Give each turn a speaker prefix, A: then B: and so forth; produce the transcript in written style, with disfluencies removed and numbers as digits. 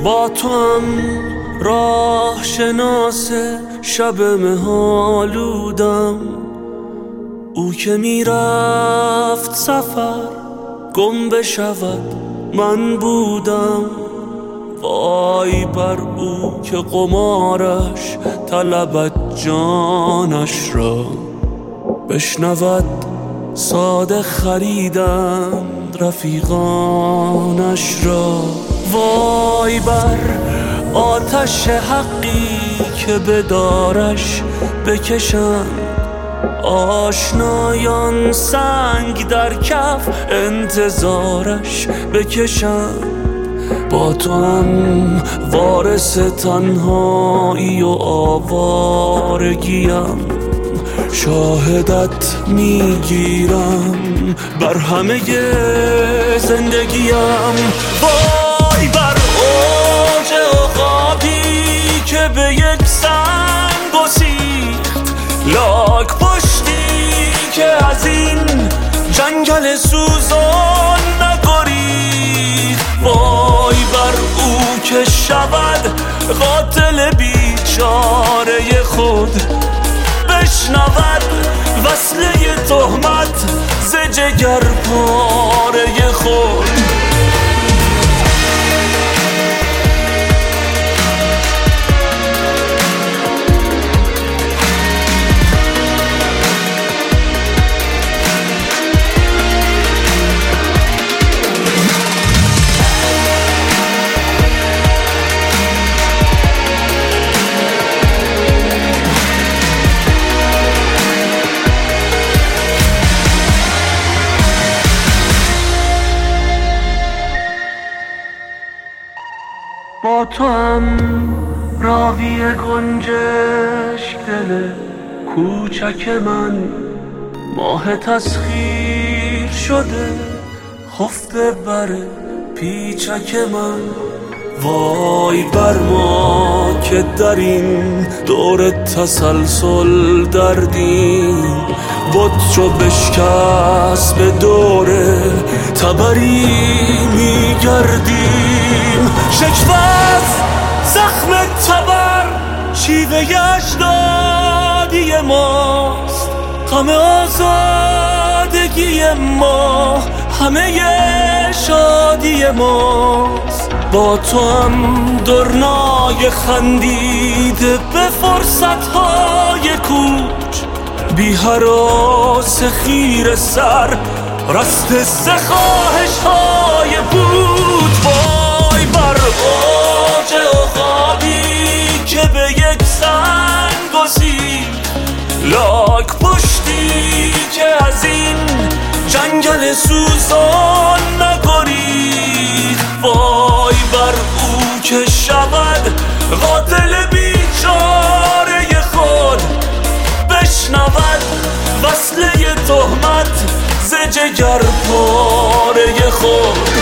A: با تو هم راه شناس شب مه‌آلودم، او که میرفت سفر گم بشود من بودم. وای بر او که قمارش طلبد جانش را، بشنود ساده خریدند رفیقانش را. وای بر آتش حقی که به دارش بکشند آشنایان، سنگ در کف انتظارش بکشند. با تو هم وارث تنهایی و آوارگیم، شاهدت میگیرم بر همه زندگیم. وای بر اوج عقابی که به یک سنگ گسیخت، لاک پشتی که از این جنگل سوزان نگریخت. وای بر او که شود قاتل بیچاره خود، بشنود وصله تهمت ز جگر پاره خود. با تو هم راوی گنجشک دل کوچک من، ماه تسخیر شده خفته بر پیچک من. وای بر ما که در این دور تسلسل دردیم، بت چو بشکست به دور تبری میگردیم. شکوست زخم تبر شیوه اجدادی ماست، غم آزادگی ما همه شادی ماست. با تو هم درنای خندیده به فرصتهای کوچ، بی هراس خیر سر رسته ز خواهش‌های بود. وای بر اوج عقابی که به یک سنگ گسیخت، لاک پشتی که از این جنگل سوزان نگریخت. وای بر او که شود قاتل بیچاره خود، بشنود وصله تهمت ز جگر پاره خود.